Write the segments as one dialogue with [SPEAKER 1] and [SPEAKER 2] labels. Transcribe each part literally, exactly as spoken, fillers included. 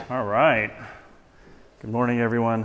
[SPEAKER 1] All right. Good morning, everyone.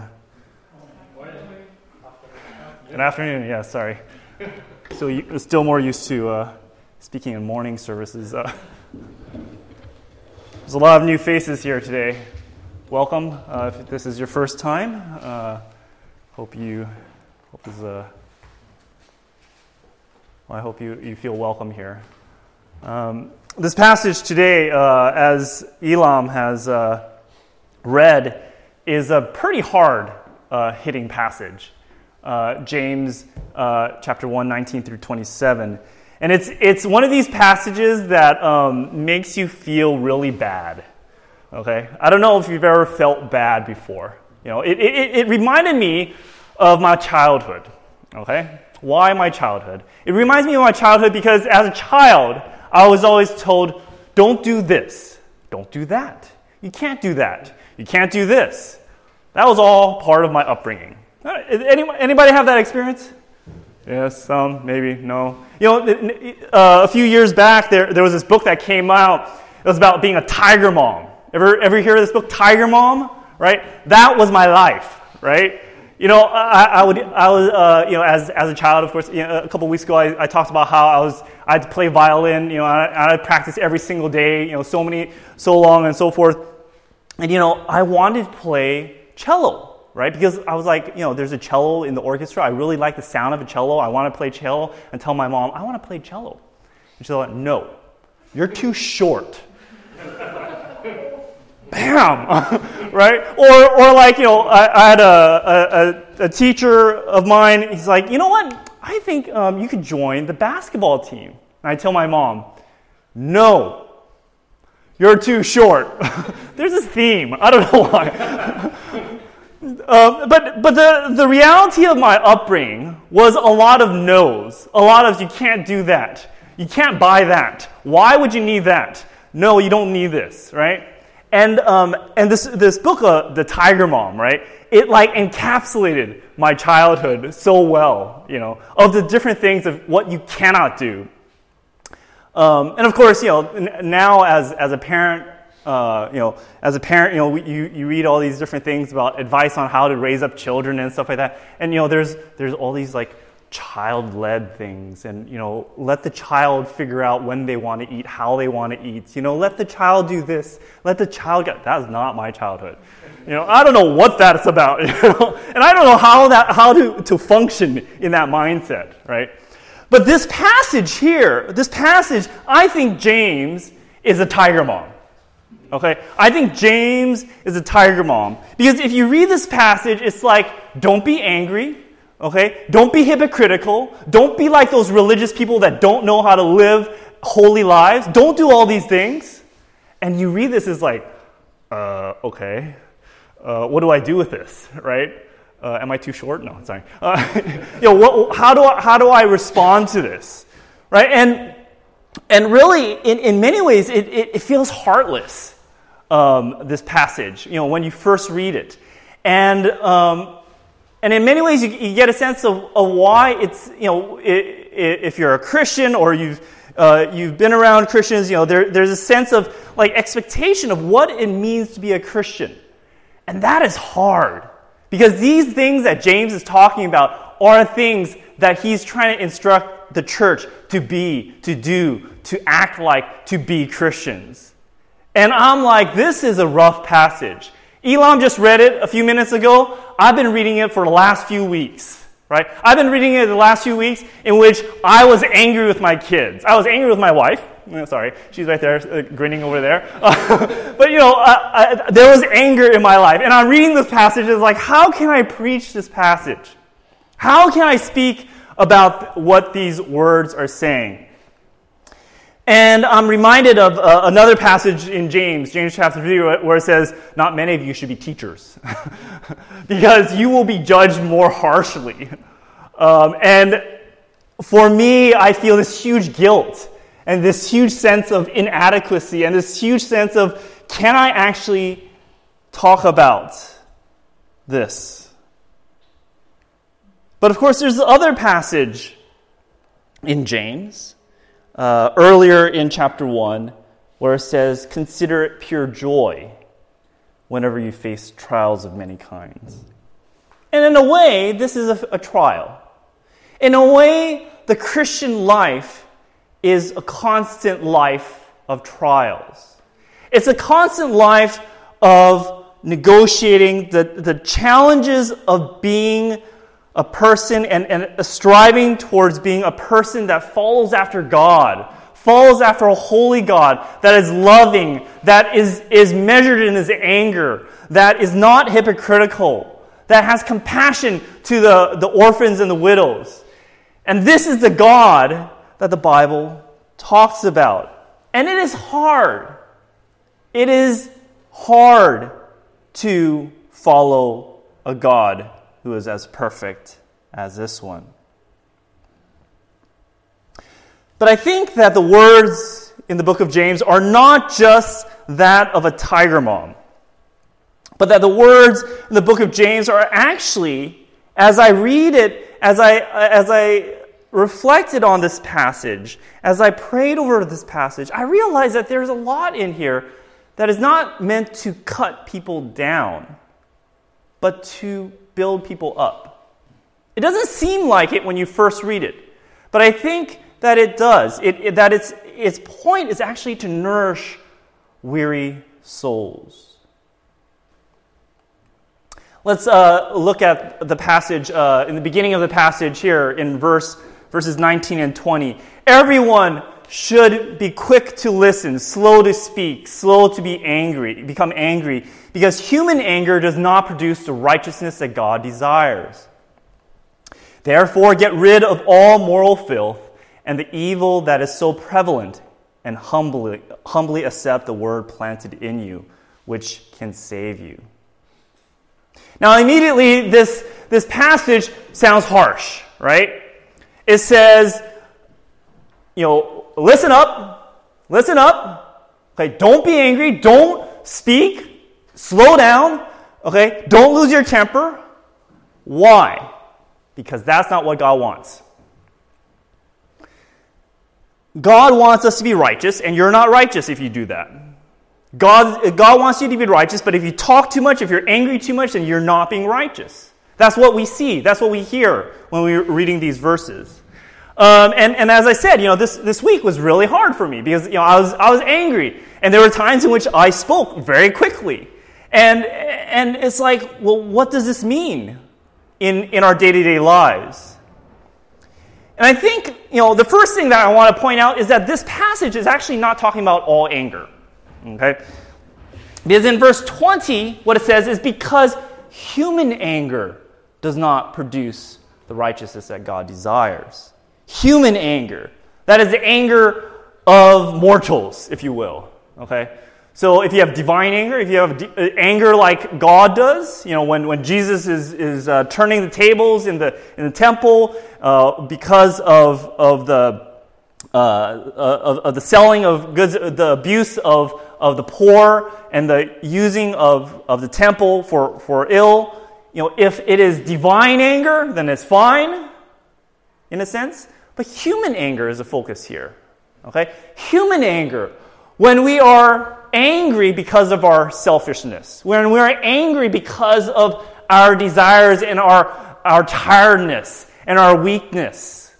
[SPEAKER 1] Good afternoon. Yeah, sorry. So you, still more used to uh, speaking in morning services. Uh, there's a lot of new faces here today. Welcome. Uh, if this is your first time, uh, hope you hope is uh, well, I hope you, you feel welcome here. Um, this passage today, uh, as Elam has uh, read, is a pretty hard uh, hitting passage. Uh, James uh, chapter one, nineteen through twenty-seven. And it's it's one of these passages that um, makes you feel really bad. Okay? I don't know if you've ever felt bad before. You know, it, it, it reminded me of my childhood. Okay? Why my childhood? It reminds me of my childhood because as a child, I was always told, don't do this. Don't do that. You can't do that. You can't do this. That was all part of my upbringing. Anybody, anybody have that experience? Yes, some, maybe, no. You know, uh, a few years back, there there was this book that came out. It was about being a tiger mom. Ever ever hear of this book, Tiger Mom? Right? That was my life, right? You know, I, I would, I was, uh, you know, as as a child, of course. You know, a couple of weeks ago, I, I talked about how I was, I had to play violin. You know, I, I practice every single day. You know, so many, so long, and so forth. And you know, I wanted to play cello, right? Because I was like, you know, there's a cello in the orchestra. I really like the sound of a cello. I want to play cello. And tell my mom, I want to play cello. And she's like, no, you're too short. Bam! Right? Or, or like, you know, I, I had a, a, a teacher of mine. He's like, you know what? I think um, you could join the basketball team. And I tell my mom, no, you're too short. There's this theme. I don't know why. uh, but but the, the reality of my upbringing was a lot of no's. A lot of you can't do that. You can't buy that. Why would you need that? No, you don't need this, right? And um, and this this book, uh, The Tiger Mom, right? It like encapsulated my childhood so well, you know, of the different things of what you cannot do. Um, and of course, you know, n- now as as a parent, uh, you know, as a parent, you know, we, you you read all these different things about advice on how to raise up children and stuff like that. And you know, there's there's all these like child-led things, and you know, let the child figure out when they want to eat, how they want to eat. You know, let the child do this. Let the child get. That's not my childhood. You know, I don't know what that's about. You know, and I don't know how that how to to function in that mindset, right? But this passage here, this passage, I think James is a tiger mom. Okay? I think James is a tiger mom. Because if you read this passage, it's like, don't be angry. Okay? Don't be hypocritical. Don't be like those religious people that don't know how to live holy lives. Don't do all these things. And you read this as like, uh, okay, uh, what do I do with this? Right? Uh, am I too short? No, sorry. Uh, you know, what, how do I, how do I respond to this, right? And and really, in, in many ways, it, it, it feels heartless. Um, this passage, you know, when you first read it, and um, and in many ways, you, you get a sense of, of why it's, you know, it, it, if you're a Christian or you've uh, you've been around Christians, you know, there there's a sense of like expectation of what it means to be a Christian, and that is hard. Because these things that James is talking about are things that he's trying to instruct the church to be, to do, to act like, to be Christians. And I'm like, this is a rough passage. Elam just read it a few minutes ago. I've been reading it for the last few weeks, right? I've been reading it the last few weeks in which I was angry with my kids. I was angry with my wife. Oh, sorry, she's right there, uh, grinning over there. Uh, but, you know, I, I, there was anger in my life. And I'm reading this passage, it's like, how can I preach this passage? How can I speak about what these words are saying? And I'm reminded of uh, another passage in James, James chapter three, where it says, not many of you should be teachers, because you will be judged more harshly. Um, and for me, I feel this huge guilt and this huge sense of inadequacy and this huge sense of, can I actually talk about this? But of course, there's the other passage in James, uh, earlier in chapter one, where it says, consider it pure joy whenever you face trials of many kinds. And in a way, this is a, a trial. In a way, the Christian life is a constant life of trials. It's a constant life of negotiating the, the challenges of being a person and, and striving towards being a person that follows after God, follows after a holy God that is loving, that is, is measured in his anger, that is not hypocritical, that has compassion to the, the orphans and the widows. And this is the God that the Bible talks about. And it is hard. It is hard to follow a God who is as perfect as this one. But I think that the words in the book of James are not just that of a tiger mom, but that the words in the book of James are actually, as I read it, as I as I reflected on this passage, as I prayed over this passage, I realized that there's a lot in here that is not meant to cut people down, but to build people up. It doesn't seem like it when you first read it, but I think that it does. It, it, that its its point is actually to nourish weary souls. Let's uh, look at the passage uh, in the beginning of the passage here in verse verses nineteen and twenty. Everyone should be quick to listen, slow to speak, slow to be angry, become angry, because human anger does not produce the righteousness that God desires. Therefore, get rid of all moral filth and the evil that is so prevalent, and humbly, humbly accept the word planted in you, which can save you. Now, immediately, this, this passage sounds harsh, right? It says, you know, listen up, listen up, okay, don't be angry, don't speak, slow down, okay, don't lose your temper. Why? Because that's not what God wants. God wants us to be righteous, and you're not righteous if you do that. God, God wants you to be righteous, but if you talk too much, if you're angry too much, then you're not being righteous. That's what we see. That's what we hear when we're reading these verses. Um, and, and as I said, you know, this, this week was really hard for me because, you know, I was I was angry, and there were times in which I spoke very quickly. And and it's like, well, what does this mean in, in our day-to-day lives? And I think, you know, the first thing that I want to point out is that this passage is actually not talking about all anger. Okay? Because in verse twenty, what it says is because human anger does not produce the righteousness that God desires. Human anger. That is the anger of mortals, if you will. Okay? So if you have divine anger, if you have d- anger like God does, you know, when, when Jesus is, is uh, turning the tables in the in the temple uh, because of of the uh, of, of the selling of goods, the abuse of, of the poor, and the using of, of the temple for, for ill, you know, if it is divine anger, then it's fine, in a sense. But human anger is the focus here. Okay? Human anger. When we are angry because of our selfishness, when we're angry because of our desires and our, our tiredness and our weakness.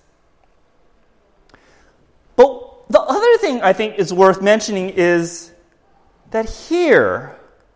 [SPEAKER 1] But the other thing I think is worth mentioning is that here,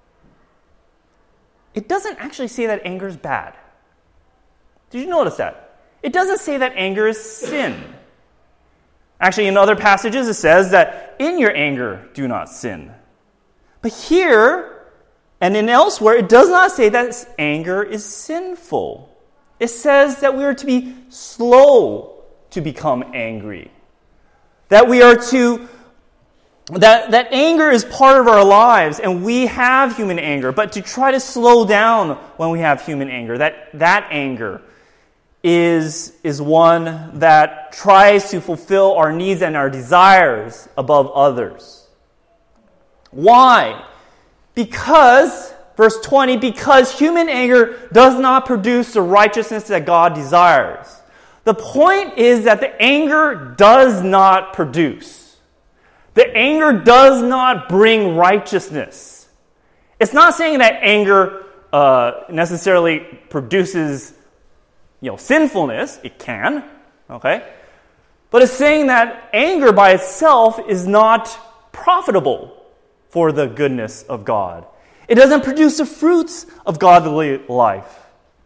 [SPEAKER 1] it doesn't actually say that anger is bad. Did you notice that? It doesn't say that anger is sin. Actually, in other passages, it says that in your anger, do not sin. But here, and in elsewhere, it does not say that anger is sinful. It says that we are to be slow to become angry. That we are to, that, that anger is part of our lives, and we have human anger, but to try to slow down when we have human anger, that, that anger is, is one that tries to fulfill our needs and our desires above others. Why? Because, verse twenty, because human anger does not produce the righteousness that God desires. The point is that the anger does not produce. The anger does not bring righteousness. It's not saying that anger uh, necessarily produces, you know, sinfulness. It can, okay? But it's saying that anger by itself is not profitable for the goodness of God. It doesn't produce the fruits of godly life.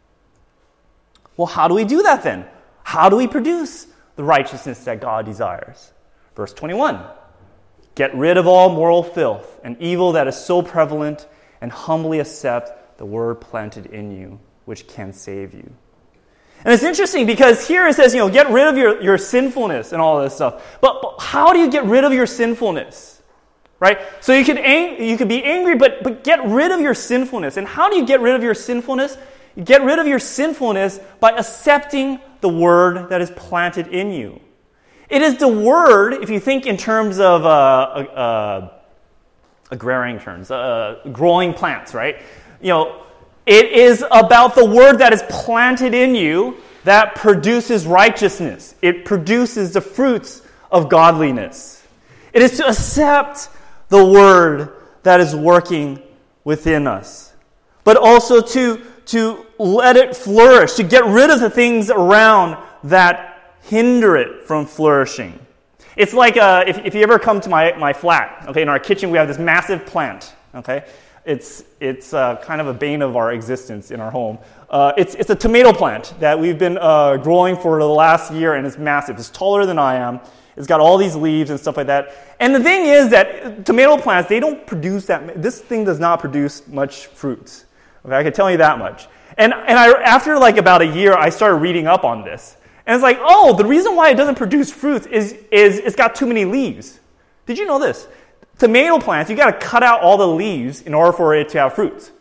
[SPEAKER 1] Well, how do we do that then? How do we produce the righteousness that God desires? Verse twenty-one, get rid of all moral filth and evil that is so prevalent, and humbly accept the word planted in you, which can save you. And it's interesting because here it says, you know, get rid of your, your sinfulness and all this stuff. But, but how do you get rid of your sinfulness? Right? So you could ang- you could be angry, but, but get rid of your sinfulness. And how do you get rid of your sinfulness? You get rid of your sinfulness by accepting the word that is planted in you. It is the word, if you think in terms of uh, uh, uh, agrarian terms, uh, growing plants, right? You know, it is about the word that is planted in you that produces righteousness. It produces the fruits of godliness. It is to accept the word that is working within us, but also to, to let it flourish, to get rid of the things around that hinder it from flourishing. It's like uh, if, if you ever come to my, my flat, okay, in our kitchen we have this massive plant, okay? It's it's uh, kind of a bane of our existence in our home. Uh, it's it's a tomato plant that we've been uh, growing for the last year, and it's massive. It's taller than I am. It's got all these leaves and stuff like that. And the thing is that tomato plants, they don't produce that. This thing does not produce much fruits. Okay, I can tell you that much. And and I after like about a year, I started reading up on this, and it's like, oh, the reason why it doesn't produce fruits is is it's got too many leaves. Did you know this? Tomato plants, you got to cut out all the leaves in order for it to have fruits.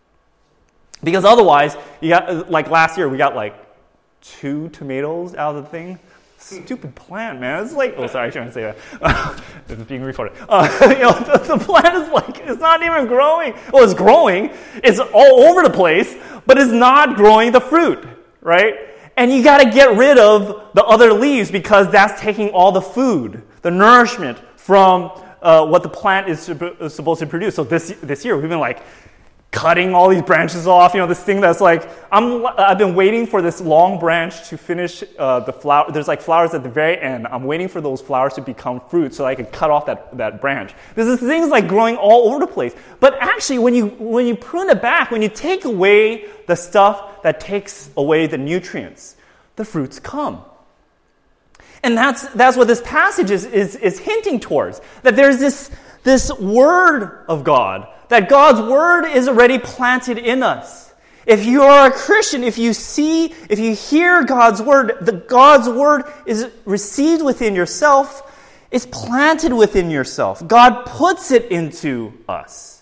[SPEAKER 1] Because otherwise, you got like last year, we got like two tomatoes out of the thing. Stupid plant, man. It's like, oh, sorry, I shouldn't say that. Uh, it's being recorded. Uh, you know, the, the plant is like, it's not even growing. Well, it's growing. It's all over the place, but it's not growing the fruit, right? And you got to get rid of the other leaves because that's taking all the food, the nourishment from Uh, what the plant is, is supposed to produce. So this this year we've been like cutting all these branches off. You know, this thing that's like I'm I've been waiting for this long branch to finish uh, the flower. There's like flowers at the very end. I'm waiting for those flowers to become fruit so I can cut off that, that branch. There's this thing's like growing all over the place. But actually, when you when you prune it back, when you take away the stuff that takes away the nutrients, the fruits come. And that's that's what this passage is, is, is hinting towards. That there's this, this word of God. That God's word is already planted in us. If you are a Christian, if you see, if you hear God's word, the God's word is received within yourself. It's planted within yourself. God puts it into us.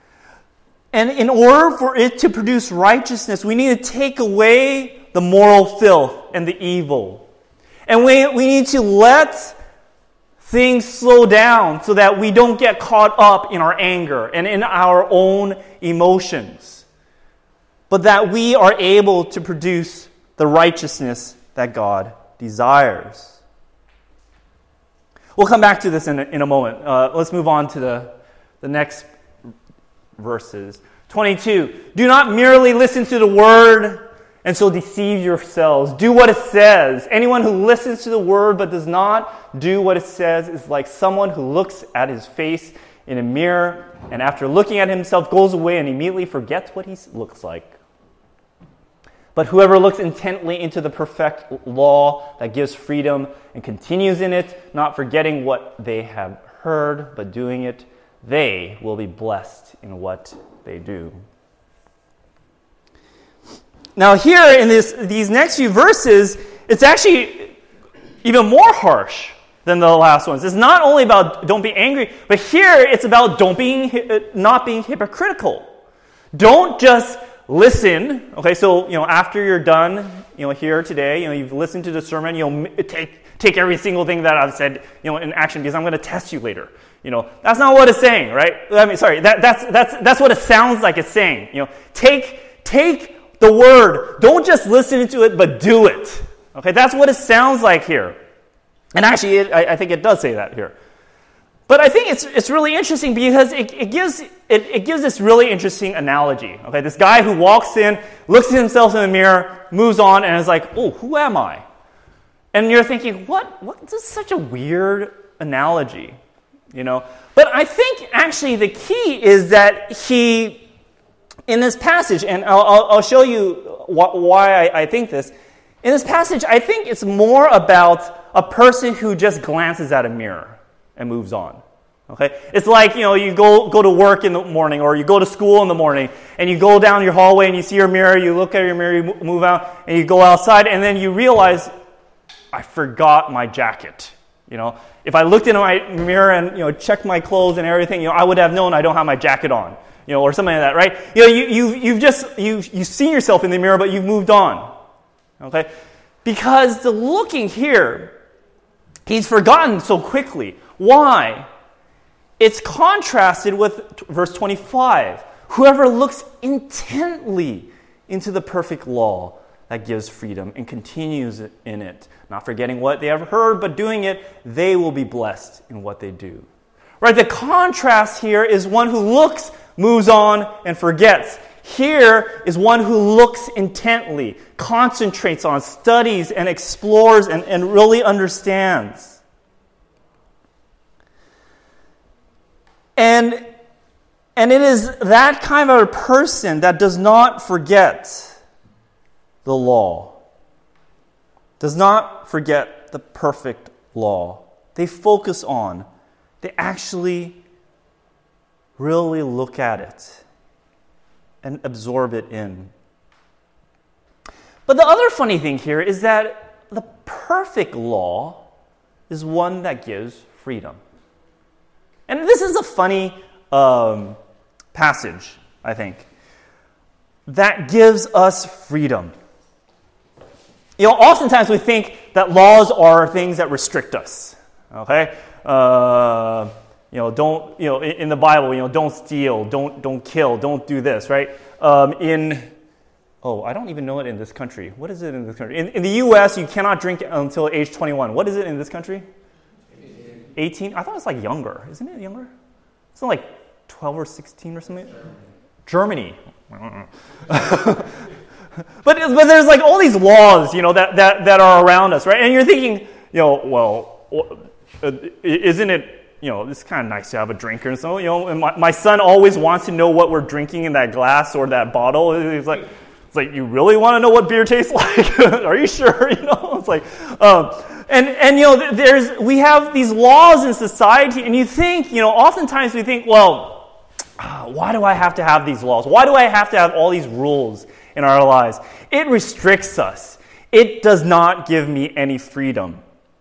[SPEAKER 1] And in order for it to produce righteousness, we need to take away the moral filth and the evil. And we, we need to let things slow down so that we don't get caught up in our anger and in our own emotions, but that we are able to produce the righteousness that God desires. We'll come back to this in a, in a moment. Uh, let's move on to the, the next verses. twenty-two, do not merely listen to the word and so deceive yourselves. Do what it says. Anyone who listens to the word but does not do what it says is like someone who looks at his face in a mirror and after looking at himself goes away and immediately forgets what he looks like. But whoever looks intently into the perfect law that gives freedom and continues in it, not forgetting what they have heard but doing it, they will be blessed in what they do. Now here in this, these next few verses, it's actually even more harsh than the last ones. It's not only about don't be angry, but here it's about don't being not being hypocritical. Don't just listen. Okay, so you know after you're done, you know here today, you know you've listened to the sermon. You know take take every single thing that I've said, you know, in action because I'm going to test you later. You know that's not what it's saying, right? I mean, sorry, that, that's that's that's what it sounds like it's saying. You know, take take. the word. Don't just listen to it, but do it. Okay, that's what it sounds like here. And actually, it, I, I think it does say that here. But I think it's it's really interesting because it, it gives it, it gives this really interesting analogy. Okay, this guy who walks in, looks at himself in the mirror, moves on, and is like, "Oh, who am I?" And you're thinking, "What? What? This is such a weird analogy," you know. But I think actually the key is that he, in this passage, and I'll, I'll, I'll show you wh- why I, I think this. In this passage, I think it's more about a person who just glances at a mirror and moves on. Okay? It's like, you know, you go go to work in the morning or you go to school in the morning and you go down your hallway and you see your mirror, you look at your mirror, you move out, and you go outside and then you realize, I forgot my jacket. You know, if I looked into my mirror and, you know, checked my clothes and everything, you know, I would have known I don't have my jacket on, you know, or something like that, right? You know, you you you've just you you see yourself in the mirror, but you've moved on. Okay? Because the looking here, he's forgotten so quickly. Why? It's contrasted with verse twenty-five. Whoever looks intently into the perfect law that gives freedom and continues in it, not forgetting what they have heard, but doing it, they will be blessed in what they do. Right? The contrast here is one who looks, moves on, and forgets. Here is one who looks intently, concentrates on, studies, and explores, and, and really understands. And, and it is that kind of a person that does not forget the law, does not forget the perfect law. They focus on, they actually really look at it and absorb it in. But the other funny thing here is that the perfect law is one that gives freedom. And this is a funny um, passage, I think, that gives us freedom. You know, oftentimes we think that laws are things that restrict us. Okay, uh, you know, don't you know in, in the Bible, you know, don't steal, don't don't kill, don't do this, right? Um, in oh, I don't even know it in this country. What is it in this country? In, in the U S, you cannot drink until age twenty-one. What is it in this country? eighteen? I thought it was like younger. Isn't it younger? It's not like twelve or sixteen or something? Germany. Germany. but, but there's like all these laws, you know, that, that, that are around us, right? And you're thinking, you know, well, isn't it, you know, it's kind of nice to have a drink or so, you know, and my, my son always wants to know what we're drinking in that glass or that bottle. He's like, it's like, you really want to know what beer tastes like? Are you sure? You know, it's like, um, And, and you know, there's we have these laws in society, and you think, you know, oftentimes we think, well, uh, why do I have to have these laws? Why do I have to have all these rules in our lives? It restricts us. It does not give me any freedom.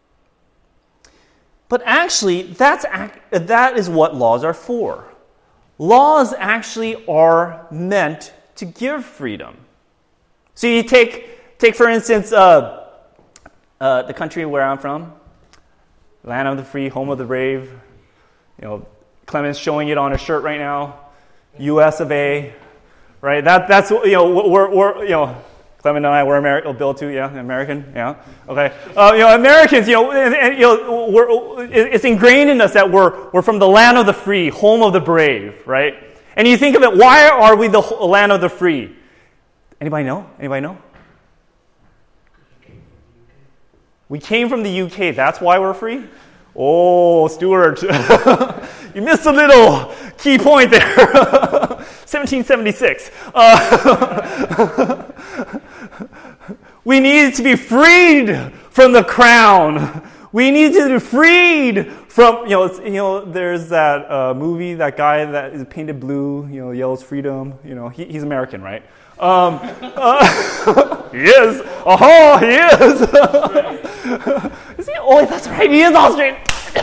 [SPEAKER 1] But actually, that's that is what laws are for. Laws actually are meant to give freedom. So you take, take for instance, uh, Uh, the country where I'm from, land of the free, home of the brave. You know, Clement's showing it on his shirt right now. U S of A, right? That that's you know we're we're you know Clement and I we're American. Oh, Bill too, yeah, American, yeah, okay. Uh, you know, Americans, you know, and, and, you know, we're it's ingrained in us that we're we're from the land of the free, home of the brave, right? And you think of it, why are we the land of the free? Anybody know? Anybody know? We came from the U K. That's why we're free? Oh, Stuart. You missed a little key point there. seventeen seventy-six. Uh, we needed to be freed from the crown. We need to be freed from, you know, you know. There's that uh, movie, that guy that is painted blue, you know, yells freedom. You know, he, he's American, right? Um, uh, he is. Oh, he is. Is he? Oh, that's right. He is Austrian.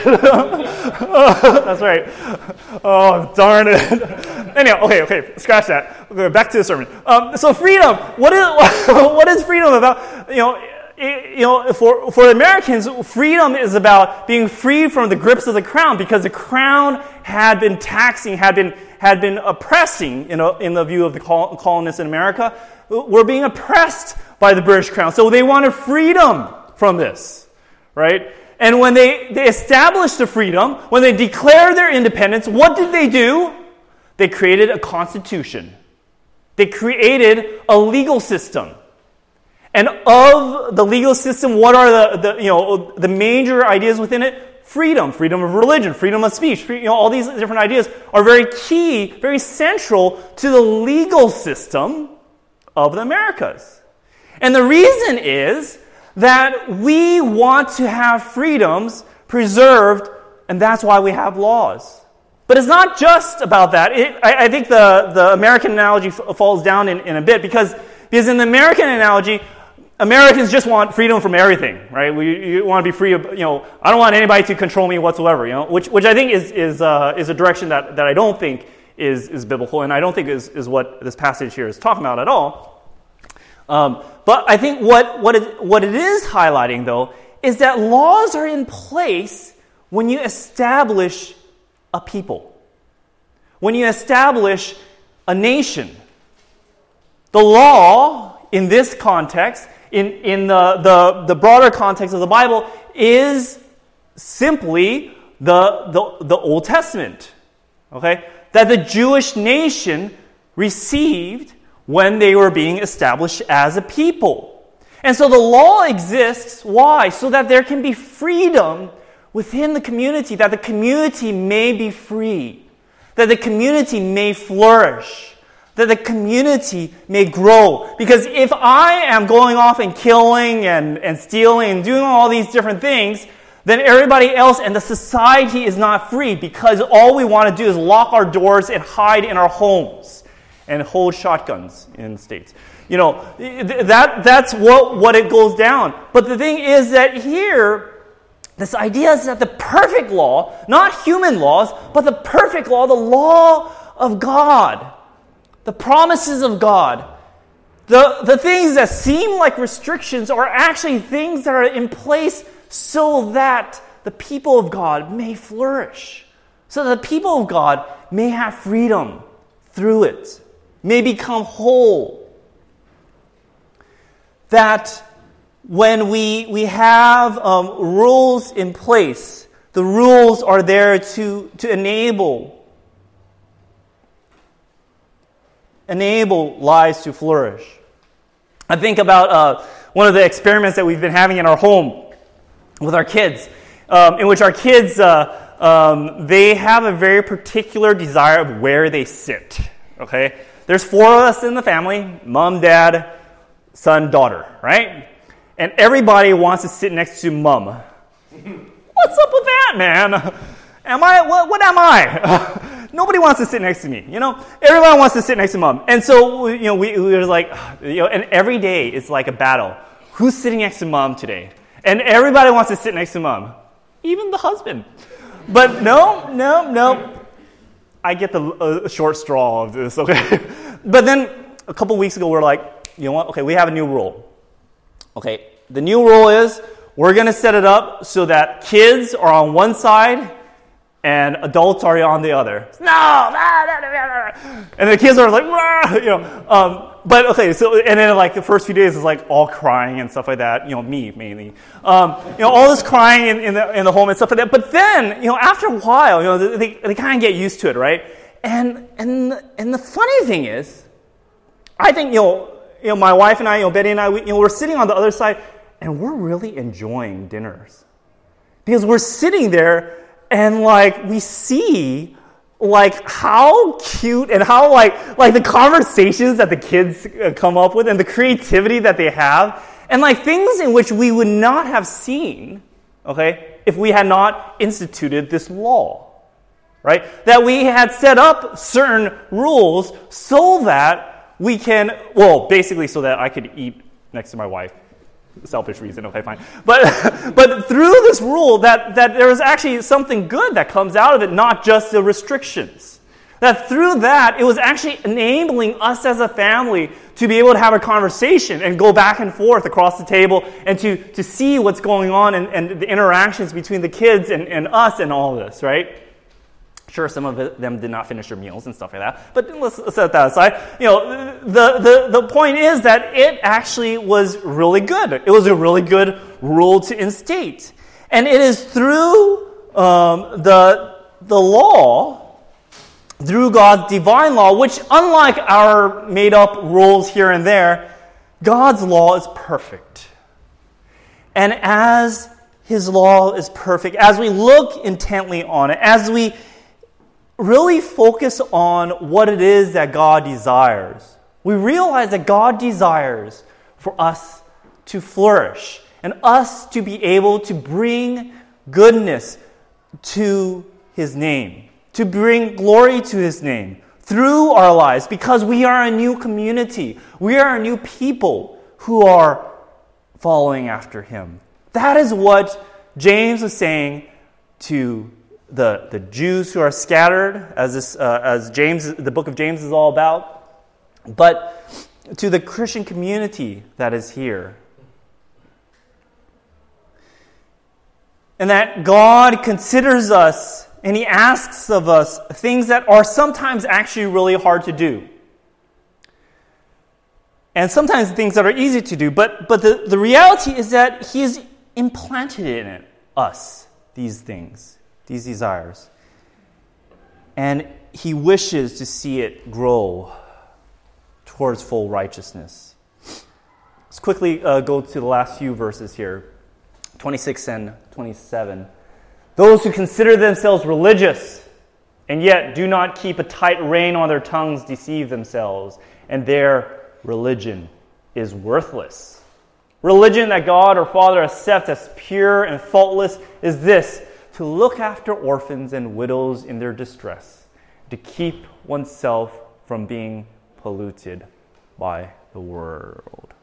[SPEAKER 1] Oh, that's right. Oh, darn it. Anyhow, okay, okay. Scratch that. Okay, back to the sermon. Um, so freedom. What is what is freedom about? You know. You know, for, for Americans, freedom is about being free from the grips of the crown, because the crown had been taxing, had been had been oppressing, you know, in the view of the col- colonists in America. We're being oppressed by the British crown. So they wanted freedom from this, right? And when they, they established the freedom, when they declared their independence, what did they do? They created a constitution. They created a legal system. And of the legal system, what are the, the you know the major ideas within it? Freedom, freedom of religion, freedom of speech, free, you know all these different ideas are very key, very central to the legal system of the Americas. And the reason is that we want to have freedoms preserved, and that's why we have laws. But it's not just about that. It, I, I think the, the American analogy f- falls down in, in a bit because, because in the American analogy, Americans just want freedom from everything, right? We you want to be free of, you know, I don't want anybody to control me whatsoever, you know, which which I think is is uh, is a direction that, that I don't think is is biblical, and I don't think is, is what this passage here is talking about at all. Um, but I think what what it, what it is highlighting though is that laws are in place when you establish a people, when you establish a nation. The law in this context, in, in the, the, the broader context of the Bible, is simply the, the, the Old Testament, okay? That the Jewish nation received when they were being established as a people. And so the law exists, why? So that there can be freedom within the community, that the community may be free, that the community may flourish, that the community may grow. Because if I am going off and killing and, and stealing and doing all these different things, then everybody else and the society is not free because all we want to do is lock our doors and hide in our homes and hold shotguns in the States. You know, that that's what, what it goes down. But the thing is that here, this idea is that the perfect law, not human laws, but the perfect law, the law of God, the promises of God, the, the things that seem like restrictions are actually things that are in place so that the people of God may flourish, so that the people of God may have freedom through it, may become whole. That when we, we have um, rules in place, the rules are there to, to enable enable lives to flourish. I think about uh, one of the experiments that we've been having in our home with our kids, um, in which our kids, uh, um, they have a very particular desire of where they sit, okay? There's four of us in the family, mom, dad, son, daughter, right? And everybody wants to sit next to mom. What's up with that, man? Am I, what, what am I? Nobody wants to sit next to me, you know? Everyone wants to sit next to mom. And so, you know, we, we were like, you know, and every day it's like a battle. Who's sitting next to mom today? And everybody wants to sit next to mom. Even the husband. But no, no, no. I get the uh, short straw of this, okay? But then a couple weeks ago, we're like, you know what? Okay, we have a new rule. Okay, the new rule is we're going to set it up so that kids are on one side and adults are on the other. No! And the kids are like, you know. Um, but okay, so, and then like the first few days is like all crying and stuff like that. You know, me mainly. Um, you know, all this crying in, in, the, in the home and stuff like that. But then, you know, after a while, you know, they, they kind of get used to it, right? And, and, and the funny thing is, I think, you know, you know, my wife and I, you know, Betty and I, we, you know, we're sitting on the other side and we're really enjoying dinners. Because we're sitting there and like we see like how cute and how like like the conversations that the kids come up with and the creativity that they have and like things in which we would not have seen, okay, if we had not instituted this law, right? That we had set up certain rules so that we can, well, basically so that I could eat next to my wife. Selfish reason, okay, fine. But but through this rule, that, that there is actually something good that comes out of it, not just the restrictions. That through that, it was actually enabling us as a family to be able to have a conversation and go back and forth across the table and to, to see what's going on and, and the interactions between the kids and, and us and all this, right? Sure, some of them did not finish their meals and stuff like that, but let's set that aside. You know, the, the, the point is that it actually was really good. It was a really good rule to instate. And it is through um, the, the law, through God's divine law, which unlike our made-up rules here and there, God's law is perfect. And as His law is perfect, as we look intently on it, as we really focus on what it is that God desires, we realize that God desires for us to flourish and us to be able to bring goodness to His name, to bring glory to His name through our lives, because we are a new community. We are a new people who are following after Him. That is what James was saying to the, the Jews who are scattered, as this, uh, as James, the book of James is all about, but to the Christian community that is here. And that God considers us and He asks of us things that are sometimes actually really hard to do. And sometimes things that are easy to do. But, but the, the reality is that He has implanted in it, us these things, these desires. And He wishes to see it grow towards full righteousness. Let's quickly uh, go to the last few verses here, twenty-six and twenty-seven. Those who consider themselves religious and yet do not keep a tight rein on their tongues deceive themselves, and their religion is worthless. Religion that God or Father accepts as pure and faultless is this: to look after orphans and widows in their distress, to keep oneself from being polluted by the world.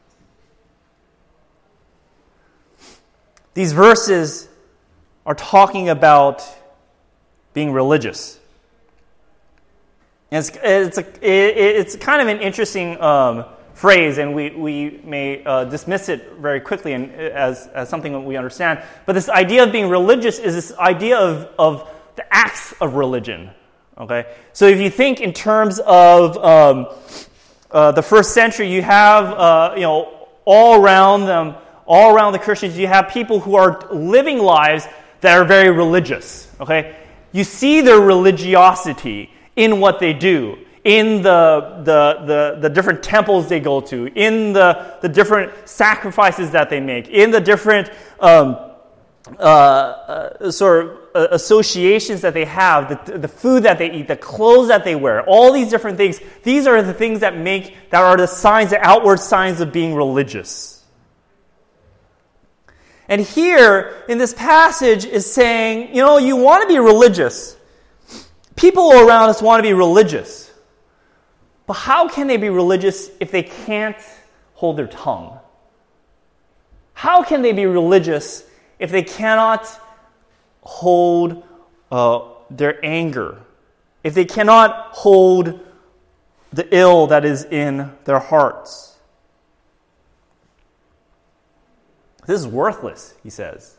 [SPEAKER 1] These verses are talking about being religious. And it's it's a, it, it's kind of an interesting um, phrase, and we we may uh, dismiss it very quickly and as as something that we understand. But this idea of being religious is this idea of of the acts of religion. Okay, so if you think in terms of um, uh, the first century, you have uh, you know all around them, all around the Christians, you have people who are living lives that are very religious. Okay, you see their religiosity in what they do, in the, the the the different temples they go to, in the the different sacrifices that they make, in the different um, uh, uh, sort of uh, associations that they have, the the food that they eat, the clothes that they wear, all these different things. These are the things that make that are the signs, the outward signs of being religious. And here in this passage is saying, you know, you want to be religious. People around us want to be religious. But how can they be religious if they can't hold their tongue? How can they be religious if they cannot hold uh, their anger? If they cannot hold the ill that is in their hearts? This is worthless, he says.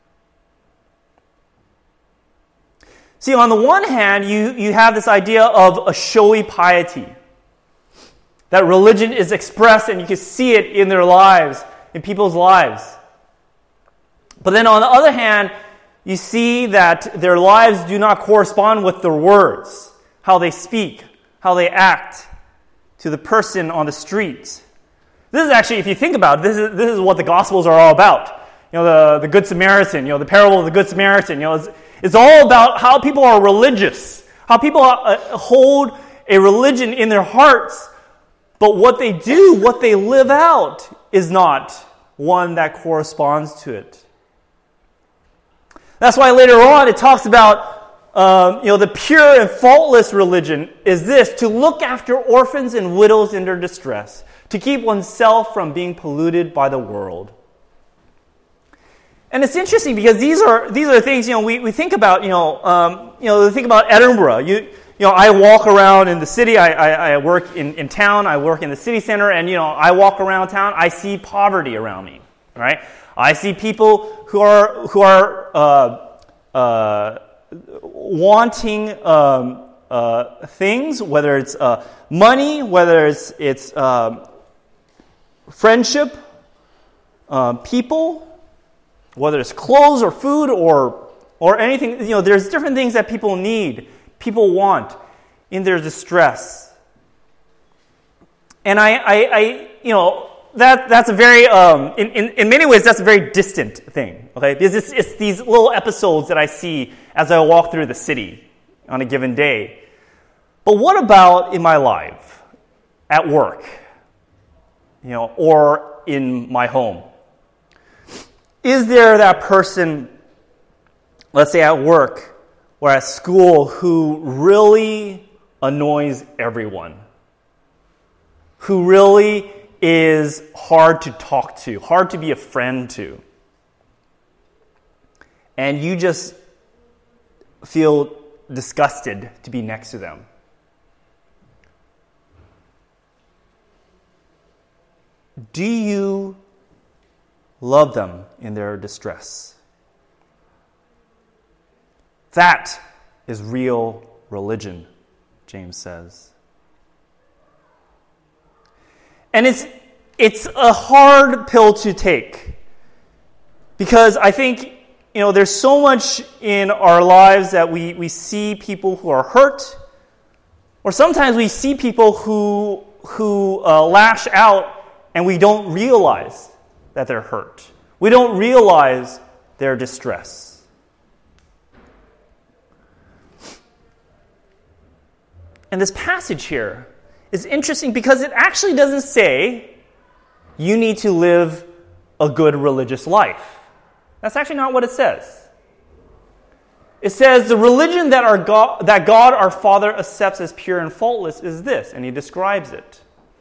[SPEAKER 1] See, on the one hand, you, you have this idea of a showy piety. That religion is expressed and you can see it in their lives, in people's lives. But then on the other hand, you see that their lives do not correspond with their words, how they speak, how they act to the person on the street. This is actually, if you think about it, this is, this is what the Gospels are all about. You know, the, the Good Samaritan, you know, the parable of the Good Samaritan. You know, it's, it's all about how people are religious, how people uh, hold a religion in their hearts, but what they do, what they live out, is not one that corresponds to it. That's why later on it talks about, um, you know, the pure and faultless religion is this: to look after orphans and widows in their distress, to keep oneself from being polluted by the world. And it's interesting because these are these are things, you know, we, we think about, you know, um, you know, think about Edinburgh. You you know, I walk around in the city. I, I, I work in, in town. I work in the city center, and you know, I walk around town. I see poverty around me. Right? I see people who are who are uh, uh, wanting um, uh, things, whether it's uh, money, whether it's it's um, friendship, uh, people, whether it's clothes or food or or anything. You know, there's different things that people need, people want in their distress. And I, I, I you know, that that's a very, um, in, in, in many ways, that's a very distant thing, okay? Because it's, it's these little episodes that I see as I walk through the city on a given day. But what about in my life, at work, you know, or in my home? Is there that person, let's say at work or at school, who really annoys everyone? Who really is hard to talk to, hard to be a friend to? And you just feel disgusted to be next to them. Do you love them in their distress? That is real religion, James says. And it's it's a hard pill to take, because I think, you know, there's so much in our lives that we, we see people who are hurt, or sometimes we see people who who uh, lash out and we don't realize that they're hurt. We don't realize their distress. And this passage here is interesting because it actually doesn't say you need to live a good religious life. That's actually not what it says. It says the religion that our God, that God our Father accepts as pure and faultless is this, and he describes it.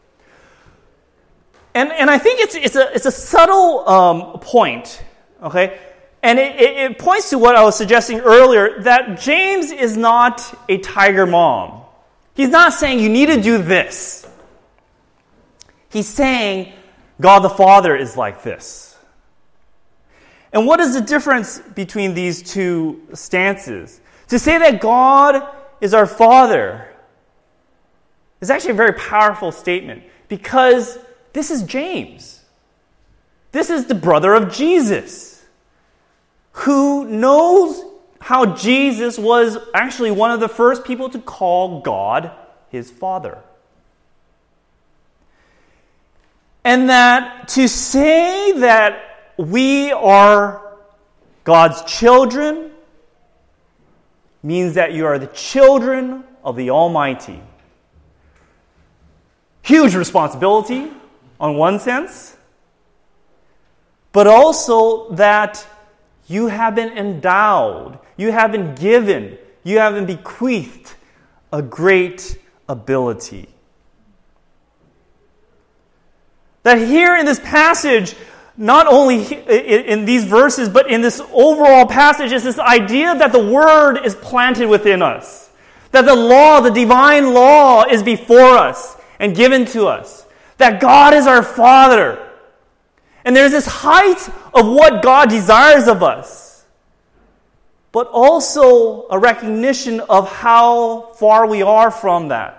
[SPEAKER 1] And and I think it's it's a it's a subtle um, point, okay? And it, it, it points to what I was suggesting earlier, that James is not a tiger mom. He's not saying you need to do this. He's saying God the Father is like this. And what is the difference between these two stances? To say that God is our Father is actually a very powerful statement, because this is James. This is the brother of Jesus, who knows how Jesus was actually one of the first people to call God his Father. And that to say that we are God's children means that you are the children of the Almighty. Huge responsibility on one sense, but also that you have been endowed, you have been given, you have been bequeathed a great ability. That here in this passage, not only in these verses, but in this overall passage, is this idea that the Word is planted within us. That the law, the divine law, is before us and given to us. That God is our Father. And there's this height of what God desires of us, but also a recognition of how far we are from that.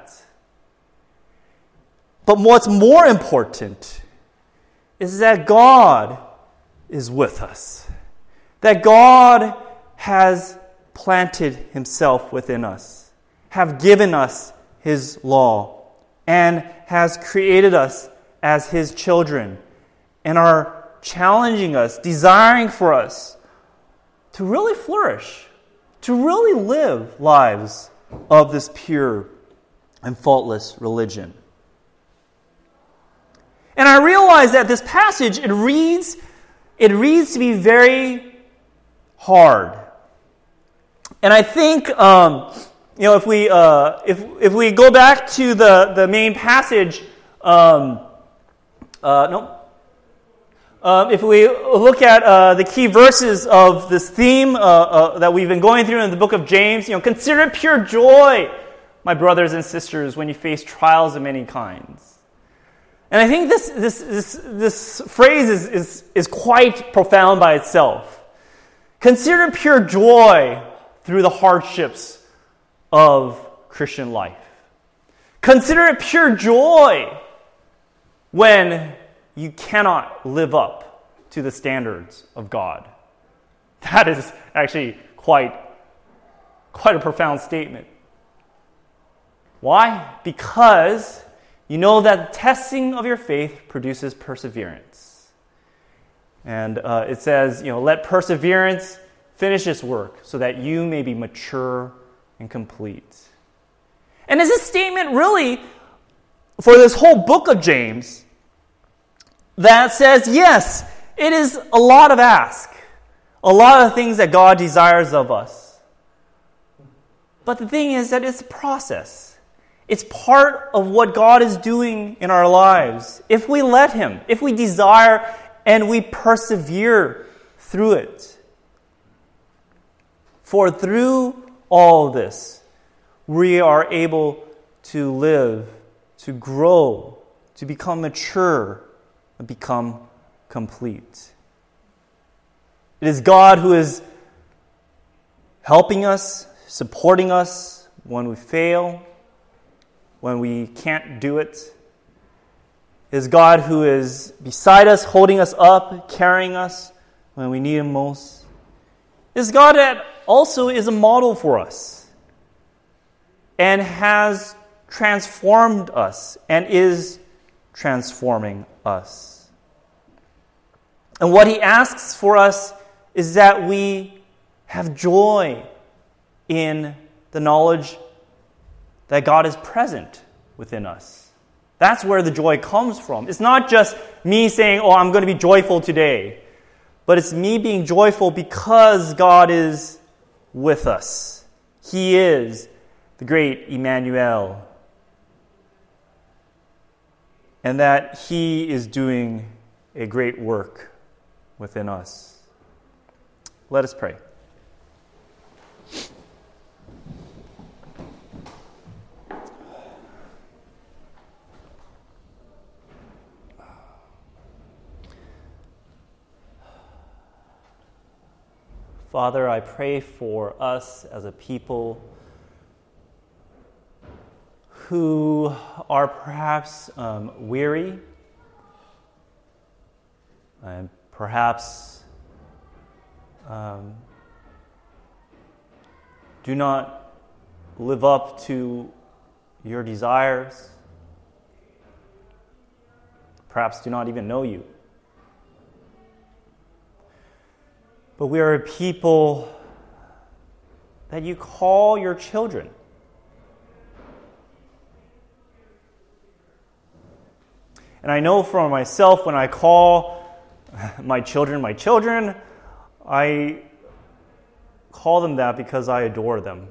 [SPEAKER 1] But what's more important is that God is with us. That God has planted himself within us, have given us his law, and has created us as his children, and are challenging us, desiring for us to really flourish, to really live lives of this pure and faultless religion. And I realize that this passage, it reads, it reads to be very hard. And I think, um, you know, if we uh, if if we go back to the the main passage, um, uh, no. Um, if we look at uh, the key verses of this theme uh, uh, that we've been going through in the book of James, you know, consider it pure joy, my brothers and sisters, when you face trials of many kinds. And I think this this this, this phrase is, is is quite profound by itself. Consider it pure joy through the hardships of Christian life. Consider it pure joy when you cannot live up to the standards of God. That is actually quite, quite a profound statement. Why? Because you know that the testing of your faith produces perseverance. And uh, it says, you know, let perseverance finish its work so that you may be mature and complete. And is this statement really for this whole book of James that says, yes, it is a lot of ask, a lot of things that God desires of us. But the thing is that it's a process. It's part of what God is doing in our lives. If we let Him, if we desire and we persevere through it. For through all this, we are able to live, to grow, to become mature, and become complete. It is God who is helping us, supporting us when we fail, when we can't do it. It is God who is beside us, holding us up, carrying us when we need Him most. It is God that also is a model for us and has transformed us and is transforming us. And what He asks for us is that we have joy in the knowledge that God is present within us. That's where the joy comes from. It's not just me saying, oh, I'm going to be joyful today. But it's me being joyful because God is with us. He is the great Emmanuel. And that He is doing a great work within us. Let us pray. Father, I pray for us as a people who are perhaps um, weary and perhaps um, do not live up to your desires, perhaps do not even know you. But we are a people that you call your children. And I know for myself, when I call my children my children, I call them that because I adore them.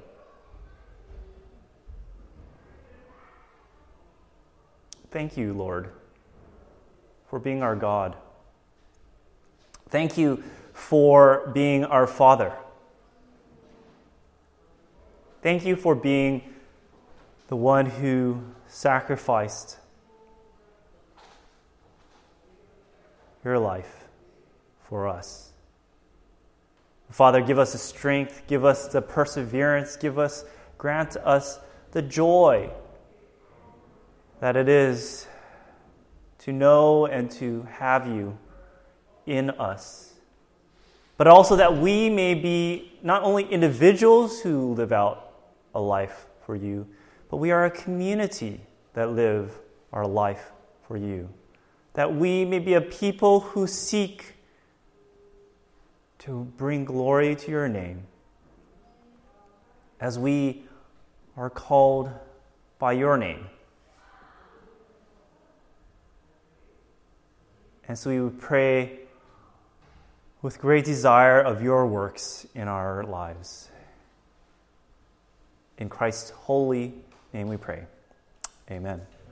[SPEAKER 1] Thank you, Lord, for being our God. Thank you for being our Father. Thank you for being the one who sacrificed your life for us. Father, give us the strength, give us the perseverance, give us, grant us the joy that it is to know and to have you in us. But also that we may be not only individuals who live out a life for you, but we are a community that live our life for you. That we may be a people who seek to bring glory to your name as we are called by your name. And so we would pray with great desire of your works in our lives. In Christ's holy name we pray. Amen.